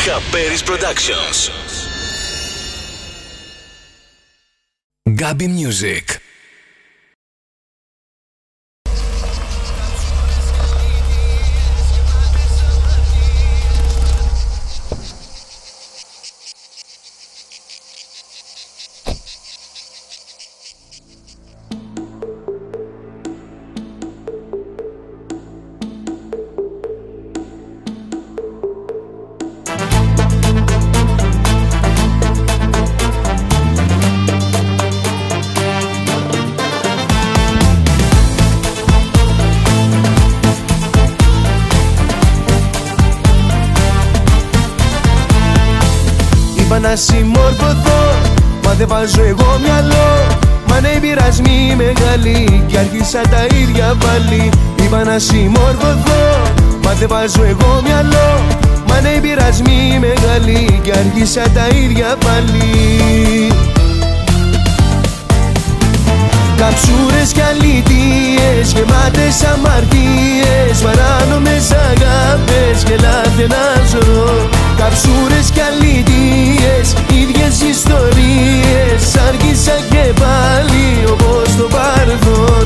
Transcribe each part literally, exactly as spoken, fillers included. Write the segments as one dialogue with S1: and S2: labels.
S1: Καπέρις Productions. Gabi Music.
S2: Είπα να συμμορφωθώ, μα δεν βάζω εγώ μυαλό. Μα ναι, οι πειρασμοί μεγάλοι κι άρχισα τα ίδια πάλι. Είπα να συμμορφωθώ, μα δεν βάζω εγώ μυαλό. Μα ναι, οι πειρασμοί μεγάλοι κι άρχισα τα ίδια πάλι. Καψούρες κι αλήτειες, γεμάτες αμαρτίες, παράνομες αγάπες και λάθη ένα ζωρό. Καψούρες κι αλήτειες, ίδιες ιστορίες, άρχισα και πάλι όπως το παρελθόν.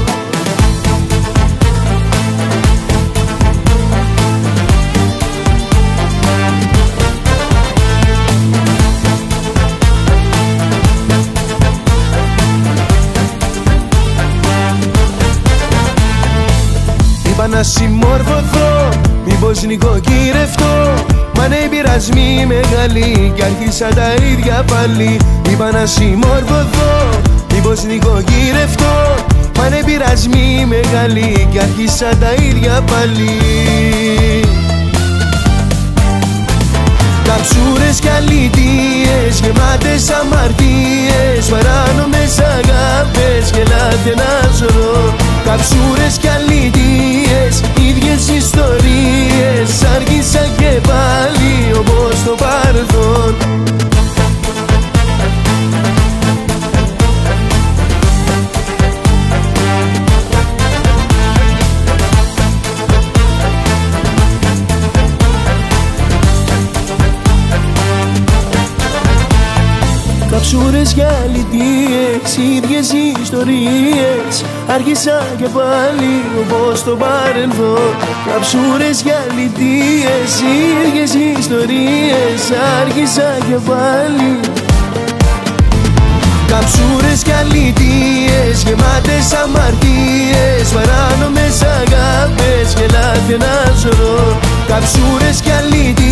S2: Είπα να συμμορφωθώ, μήπως νοικοκυρευτώ. Μα ναι, οι πειρασμοί μεγάλοι κι άρχισα τα ίδια πάλι. Είπα να συμμορφωθώ, μήπως νοικοκυρευτώ. Μα ναι, οι πειρασμοί μεγάλοι κι άρχισα τα ίδια πάλι. Καψούρες κι αλήτειες, γεμάτες αμαρτίες, παράνομες αγάπες και λάθη ένα ζωρό. Καψούρες κι αλήτειες, ίδιες ιστορίες, άρχισα και πάλι όπως το παρελθόν. Καψούρες για αλητίες, ίδιες ιστορίες, άρχισα και πάλι όπως το παρελθόν. Καψούρες για αλητίες, ίδιες ιστορίες, άρχισα και πάλι. Καψούρες κι αλήτειες, γεμάτες αμαρτίες, παράνομες αγάπες και λάθη ένα ζωρό. Καψούρες κι αλήτειες,